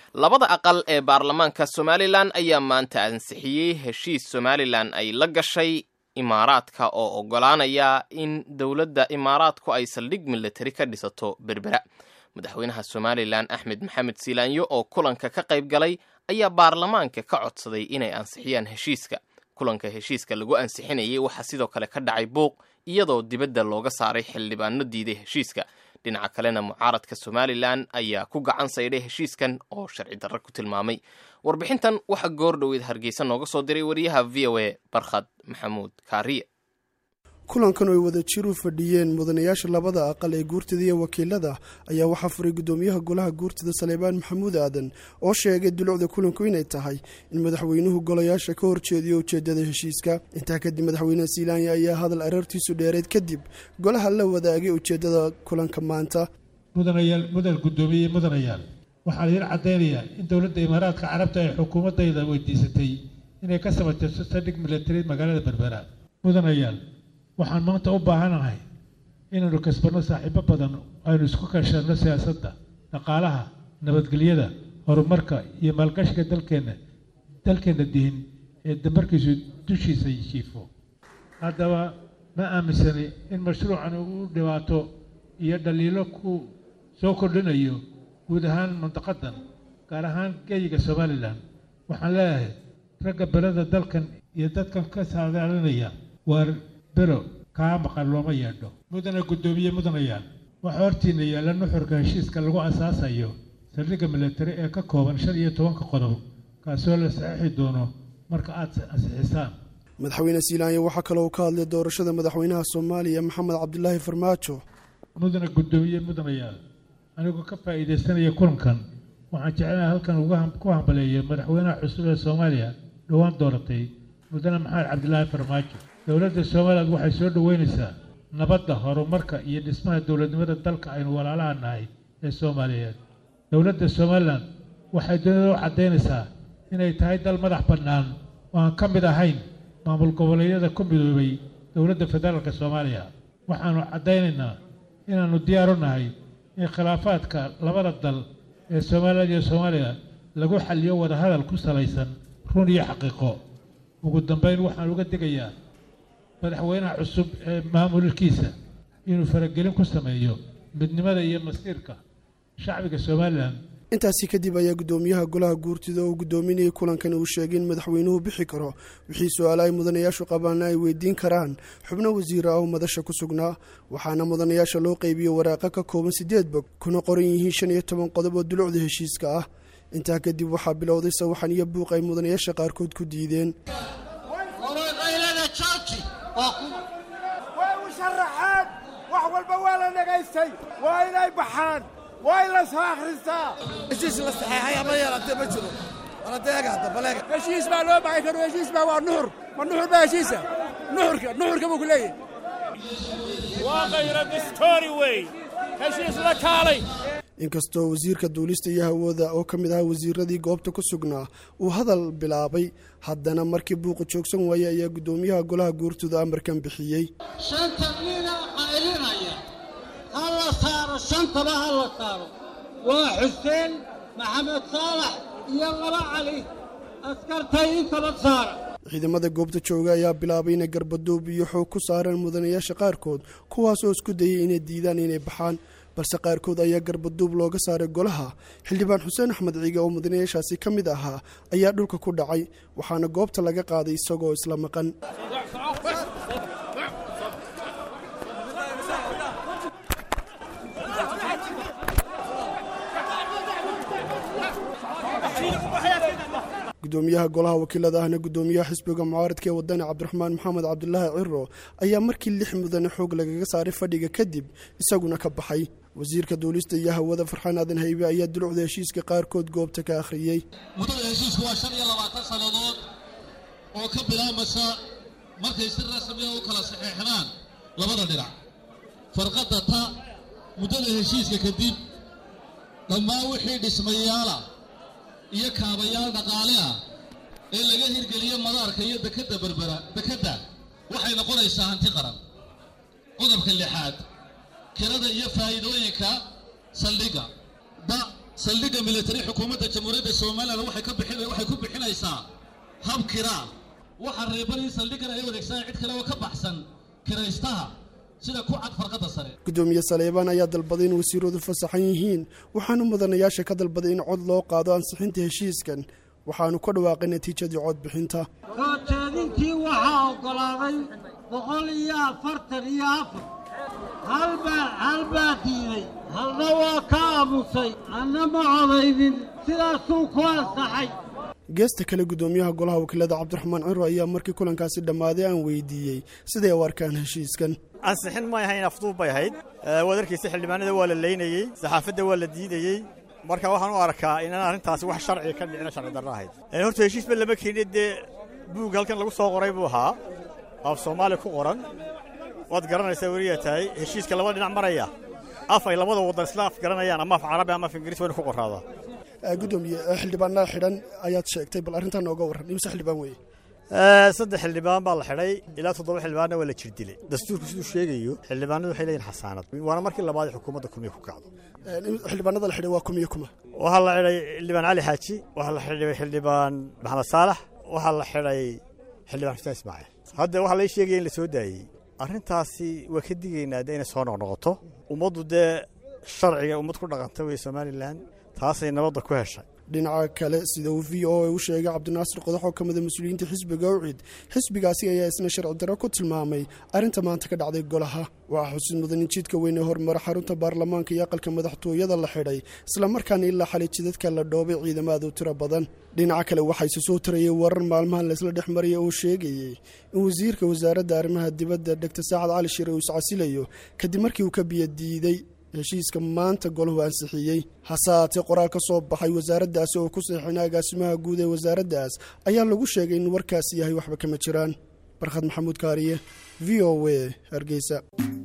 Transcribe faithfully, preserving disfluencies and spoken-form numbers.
labada aqal ee baarlamaanka Somaliland ayaa maanta ansixiyay heshiis Somaliland ay la gashay Imaaraadka oo ogolaanaya in dawladda Imaaraadku ay saldhig military ka dhisato Berbera. Madaxweynaha Somaliland Axmed Maxamed Siilaanyo oo kulanka ka qayb galay ayaa baarlamaanka ka codsaday inay ansixiyaan heshiiska. Kulanka heshiiska lagu ansixinayay waxa sidoo kale ka dhacay buuq iyadoo dibadda looga saaray xildhibaano diiday heshiiska. dhinaca kalena mucaaradka Somaliland ayaa ku gacan sayday heshiiskan oo sharci darro ku tilmaamay. Warbixintan waxa goor dhaweyd Hargeysa nooga soo diray wariyaha V O A Barkhad Maxamuud Kaariye. kulankan oo wada jir u fadhiyeen mudanayaasha labada aqal ee guurtida iyo wakiilada ayaa waxa furay gudoomiyaha golaha guurtida Saleebaan Maxamuud Aadan oo sheegay dulucda kulanku inay tahay in madaxweynuhu golayaasha ka horjeediyo ujeedada heshiiska. intaa kadib madaxweynaha Siilaanyo ayaa hadal arartiisu dheereed kadib golaha la wadaagay ujeedada kulanka maanta. mudanayaal mudal gudoomiye mudanayaal waxaa la cadeynayaa in dawladda Imaaraadka Carabta ay xukuumadayda weydiisatay inay ka samayso saldhig military magaalada Berbera. mudanayaal waxaan maanta u baahanahay inaynu kasbano saaxiibo badan aynu isku kaashano siyaasadda, dhaqaalaha, nabadgelyada, horumarka iyo maalgashiga dalkeena dalkeena diin ee damarkiisu dushiisa yiifo. haddaba ma aaminsani in mashruucan uu dhibaato iyo dhaliilo ku soo kordhinayo guud ahaan mantaqadan, gaar ahaan geeyiga Somaliland. waxaan leeyahay ragga belada dalkan iyo dadkan ka saadalinaya war bero kaa maqan looma yeedho. mudana gudoomiye mudanayaal waxa hortiina yaala nuxurka heshiiska lagu asaasayo saldhigga military ee ka kooban shan iyo toban qodob kaasoo la saxiixi doono marka aad ansixisaan. madaxweyne Siilaanyo waxa kale oo ka hadlay doorashada madaxweynaha Soomaaliya Maxamed Cabdullaahi Farmaajo. mudana gudoomiye mudanayaal anigu ka faa'iideysanaya kulankan waxaan jecelahay halkan uga ku hambaleeyo madaxweynaha cusub ee Soomaaliya dhawaan dooratay mudane Maxamed Cabdullaahi Farmaajo. dawladda Soomaaliland waxay soo dhaweynaysaa nabadda, horumarka iyo dhismaha dawladnimada dalka aynu walaalaha nahay ee Soomaaliyeed. dawladda Soomaaliland waxay dawladda u cadeynaysaa inay tahay dal madax bannaan oo aan ka mid ahayn maamul goboleedyada ku midoobay dawladda federaalka Soomaaliya. waxaanu cadeynaynaa inaanu diyaar u nahay in khilaafaadka labada dal ee Soomaaliya iyo Soomaaliya lagu xalliyo wada hadal ku salaysan run iyo xaqiiqo. ugu dambeyn waxaan uga digayaa madaxweynaha cusub ee maamulkiisa inuu faragelin ku sameeyo midnimada iyo masiirka shacbiga Somaliland. intaasi kadib ayaa gudoomiyaha golaha guurtida oo gudoominayay kulankan uu sheegay in madaxweynuhu bixi karo wixii su'aalo ay mudanayaashu qabaan ay weydiin karaan xubno wasiir ah oo madasha ku sugnaa. waxaana mudanayaasha loo qaybiyo waraaqa ka kooban sideed bog kuna qoran yihiin shan iyo toban qodob oo dulucda heshiiska ah. intaa kadib waxaa bilowday sawaxan iyo buuq ay mudanayaasha qaarkood ku diideen. way u sharaxaan wax walba waa la nagaystay, waa inay baxaan, waa in la soo akhristaa. heshiis la saxeexay ama yeelatay ma jiro. ana deega hadda baleega heshiis baa loo baxay karo. heshiis baa waa nuxur ma nuxur baa heshiisa nuxurka nuxurka buu ku leeyahay waa qayra story way heshiis la kaalay. inkastoo wasiirka duulista iyo hawada oo ka mid ah wasiiradii goobta ku sugnaa uu hadal bilaabay, haddana markii buuqa joogsan waayay ayaa gudoomiyaha golaha guurtida amarkan bixiyey. shanta nina qaylinaya hala saaro, shantaba hala saaro. waa Xuseen Maxamed Saalax iyo laba cali askartay intaba saara. ciidamada goobta jooga ayaa bilaabay inay garbaduub iyo xoog ku saaraan mudanayaasha qaarkood kuwaas oo isku dayay inay diidaan inay baxaan, balse qaarkood ayaa garbaduub looga saaray golaha. xildhibaan Xuseen Axmed Ciige oo mudanayaashaasi ka mid ahaa ayaa dhulka ku dhacay, waxaana goobta laga qaaday isagoo isla maqan. gudoomiyaha golaha wakiilada ahna gudoomiyaha xisbiga mucaaradka ee wadani Cabdiraxmaan Maxamed Cabdullaahi Ciro ayaa markii lix mudane xoog lagaga saaray fadhiga kadib isaguna ka baxay. wasiirka duulista iyo hawada Farxaan Aadan Haybe ayaa dulucda heshiiska qaarkood goobta ka akhriyay. mudada heshiisku waa shan iyo labaatan sanadood oo ka bilaabmasa markay si rasmi ah u kala saxeexnaan labada dhinac. farqada ta mudada heshiiska kadib dhammaan wixii dhismayaala iyo kaabayaal dhaqaale ah ee laga hirgeliyo madaarka iyo dekada Berbera dekada waxay noqonaysaa hanti qaran. qodobka lixaad kirada iyo faa'iidooyinka saldhigga ba saldhigga military xukuumadda jamhuuriyadda Soomaaliland waxay ka bixin waxay ku bixinaysaa hab kiraa waxa reeban in saldhiggan ay wadeegsan cid kale oo ka baxsan kiraystaha sida ku cad farqada sare. Gudoomiye Saleebaan ayaa dalbaday in wasiiradu fasaxan yihiin waxaanu mudanayaasha ka dalbaday in cod loo qaado ansixinta heshiiskan waxaanu ka dhawaaqay natiijadii cod bixinta. Qaadintii waxa ogolaaday boqol iyo afartan iyo afar halba halba diiday halna waa ka aamusay anna ma codaydin sidaasuu ku ansaxay. geesta kale gudoomiyaha golaha wakiilada Cabdiraxmaan Ciro ayaa markii kulankaasi dhamaaday aan weydiiyey sidee u arkaan heshiiskan. ansixin ma yahay afduub bay ahayd wadarkiisa xildhibaanada waa la leynayay saxaafadda waa la diidayay marka waxaan u arkaa in arrintaasi wax sharci ka dhicina sharci darro ahayd ee horta heshiisba lama keenin de buug halkan lagu soo qoray buu ahaa af Soomaali ku qoran wad garanaysaa wariyaa tahay heshiiska laba dhinac maraya af ay labada wadan isla af garanayaan ama af Carabi ama af Ingiriis way ku qoraada. gudoomiye xildhibaanada xidhan ayaad sheegtay bal arrintan nooga waran imsa xildhibaan weey ee saddex xildhibaan baa la xidhay ilaa toddoba xildhibaanna waa la jirdilay dastuurku sidoo sheegayo xildhibaanadu waxay leeyihiin xasaanad waana markii labaad xukuumadda kumiye ku kacdo xildhibaanada la xidhay waa kumiye kuma waxa la xidhay xildhibaan Ali Xaaji waxa la xidhay xildhibaan Maxamed Saalax waxa la xidhay xildhibaan Xuseen Ismaaciil hadda waxa la sheegay in la soo daayay arrintaasi waa ka digaynaa inay soo noqnoqoto ummaddu de sharciga ummad ku dhaqanta way Soomaaliland taasay nabadda ku heshay. dhinaca kale sida uu V O A u sheegay Cabdinaasir Qodax oo kamid ah mas'uuliyiinta xisbiga Ucid xisbigaasi ayaa isna sharci darro ku tilmaamay arrinta maanta ka dhacday golaha waxa xusid mudan in jidka weyn ee hormar xarunta baarlamaanka iyo aqalka madaxtooyada la xidhay isla markaana ilaa xalay jidadka la dhoobay ciidamada u tiro badan. dhinaca kale waxay soo tarayay warar maalmahan la isla dhexmariyay oo sheegayay in wasiirka wasaaradda arrimaha dibadda Dr Saacad Cali Shire uu iscasilayo kadib markii uu ka biyadiiday heshiiska maanta goluhu ansixiyay hasaate qoraal ka soo baxay wasaaraddaas oo ku saxiixnaa agaasimaha guud ee wasaaraddaas ayaa lagu sheegay in warkaasi yahay waxba kama jiraan. Barkhad Maxamuud Kaariye V O A Hargeysa.